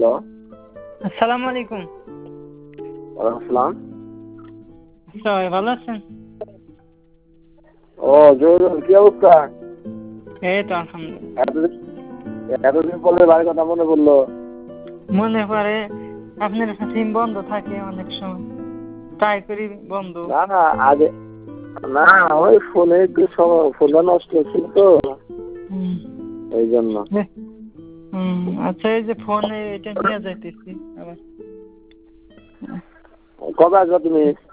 Hello, আসসালামু আলাইকুম। ওয়ালাইকুম আসসালাম। সবাই ভালো আছেন? ও জহিরুল, কি অবস্থা? এই তো আলহামদুলিল্লাহ। এতদিন এতদিন পরে বাড়ির কথা মনে পড়লো। মনে পড়ে, আপনার সিম বন্ধ থাকে অনেক সময়, ট্রাই করি বন্ধ। না না, আগে না, ওই ফোনে একটু ফোনটা নষ্ট হচ্ছিল তো, হুম। এই জন্য। হুম, আচ্ছা, এই যে ফোনে এটা নিয়ে যাইতেছি আবার। কবে আসবে তুমি?